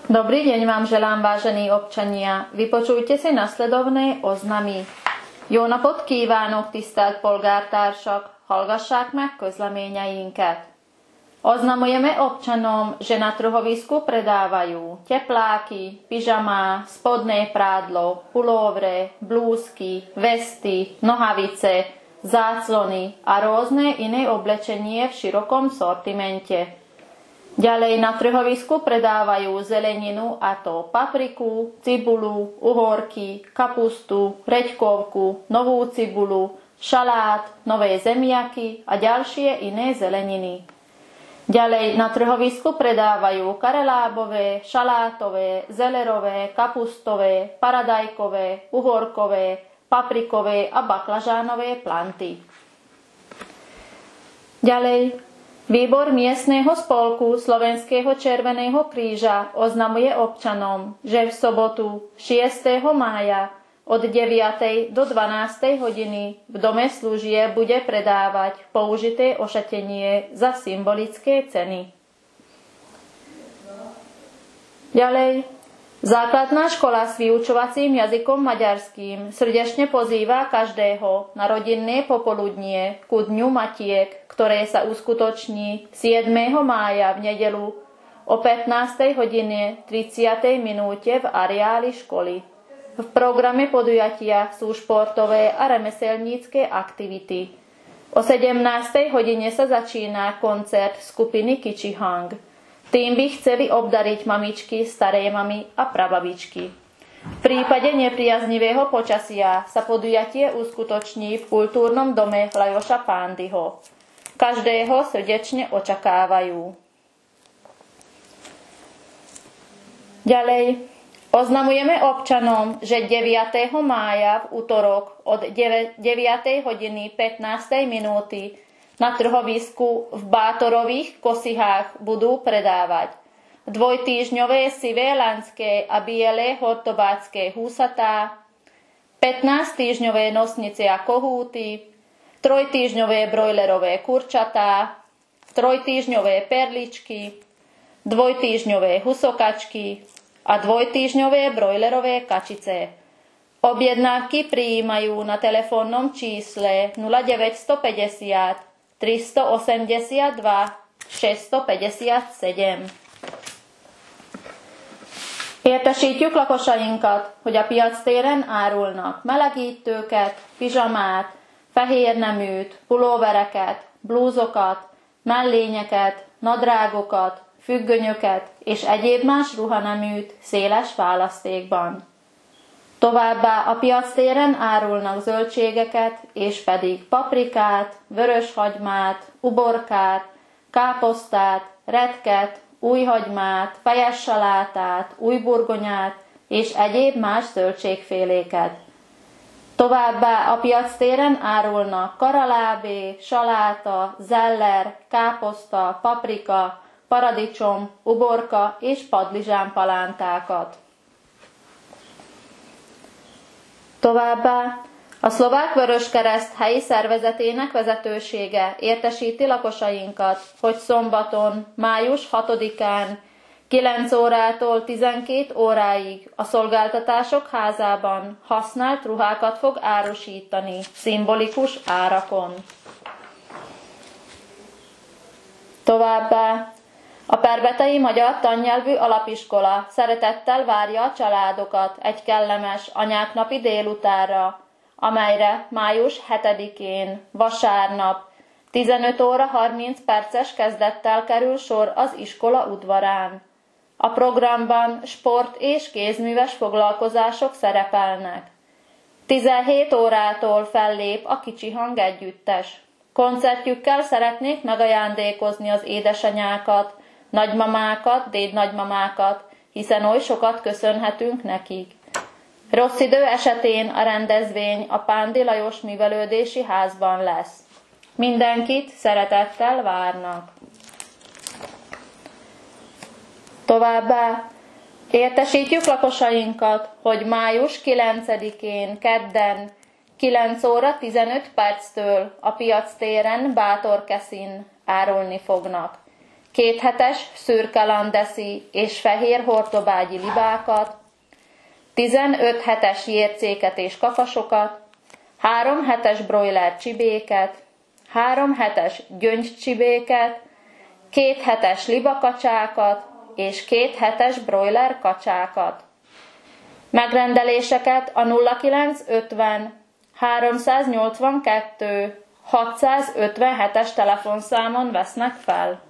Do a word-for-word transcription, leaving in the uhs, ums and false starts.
Dobrý deň vám želám, vážení občania. Vypočujte si nasledovné oznamy. Jó napot kívánok, tisztelt polgártársak! Hallgassák meg közleményeinket. Oznamujeme občanom, že na trhovisku predávajú tepláky, pyžamá, spodné prádlo, pulóvre, blúzky, vesty, nohavice, záclony a rôzne iné oblečenie v širokom sortimente. Ďalej na trhovisku predávajú zeleninu, a to papriku, cibulu, uhorky, kapustu, reďkovku, novú cibulu, šalát, nové zemiaky a ďalšie iné zeleniny. Ďalej na trhovisku predávajú karelábové, šalátové, zelerové, kapustové, paradajkové, uhorkové, paprikové a baklažánové planty. Ďalej Výbor miestneho spolku Slovenského Červeného kríža oznamuje občanom, že v sobotu šiesteho mája od deviatej do dvanástej hodiny v dome služieb bude predávať použité ošatenie za symbolické ceny. Ďalej, základná škola s vyučovacím jazykom maďarským srdečne pozýva každého na rodinné popoludnie ku Dňu Matiek, ktoré sa uskutoční siedmeho mája v nedeľu o pätnástej hodine tridsiatej minúte v areáli školy. V programe podujatia sú športové a remeselnícke aktivity. O sedemnástej hodine sa začína koncert skupiny Kičihang. Tým by chceli obdariť mamičky, staré mamy a prababičky. V prípade nepriaznivého počasia sa podujatie uskutoční v kultúrnom dome Lajoša Pándyho. Každého srdečne očakávajú. Ďalej, oznamujeme občanom, že deviateho mája v utorok od deviatej hodiny pätnástej minúty na trhovisku v Bátorových Kosihách budú predávať dvojtýždňové sivé lanské a biele hortobácké húsatá, pätnásttýždňové nosnice a kohúty, trojtýždňové brojlerové kurčatá, trojtýždňové perličky, dvojtýždňové husokačky a dvojtýždňové brojlerové kačice. Objednávky prijímajú na telefónnom čísle nula deväťstopäťdesiat tristoosemdesiatdva šesťstopäťdesiatsedem. Értesítjük lakosainkat, hogy a piactéren árulnak melegítőket, pizsamát, fehérneműt, pulóvereket, blúzokat, mellényeket, nadrágokat, függönyöket és egyéb más ruhaneműt széles választékban. Továbbá a piactéren árulnak zöldségeket és pedig paprikát, vöröshagymát, uborkát, káposztát, retket, újhagymát, fejes salátát, újburgonyát és egyéb más zöldségféléket. Továbbá a piactéren árulnak karalábé, saláta, zeller, káposzta, paprika, paradicsom, uborka és padlizsánpalántákat. Továbbá a Szlovák Vöröskereszt helyi szervezetének vezetősége értesíti lakosainkat, hogy szombaton, május hatodikán kilenc órától tizenkét óráig a Szolgáltatások Házában használt ruhákat fog árusítani szimbolikus árakon. Továbbá a Perbetei Magyar Tannyelvű Alapiskola szeretettel várja a családokat egy kellemes anyáknapi délutánra, amelyre május hetedikén, vasárnap, tizenöt óra harminc perces kezdettel kerül sor az iskola udvarán. A programban sport és kézműves foglalkozások szerepelnek. tizenhét órától fellép a Kicsihang együttes. Koncertjükkel szeretnék megajándékozni az édesanyákat, nagymamákat, dédnagymamákat, hiszen oly sokat köszönhetünk nekik. Rossz idő esetén a rendezvény a Pándy Lajos Művelődési Házban lesz. Mindenkit szeretettel várnak. Továbbá értesítjük lakosainkat, hogy május kilencedikén kedden kilenc óra tizenöt perctől a piactéren Bátorkeszin árulni fognak. két hetes szürke landeszi és fehér hortobágyi libákat, tizenöt hetes jércéket és kakasokat, három hetes broiler csibéket, három hetes gyöngycsibéket, két hetes libakacsákat és két hetes broiler kacsákat. Megrendeléseket a nulla kilencszázötven háromszáznyolcvankettő hatszázötvenhetes telefonszámon vesznek fel.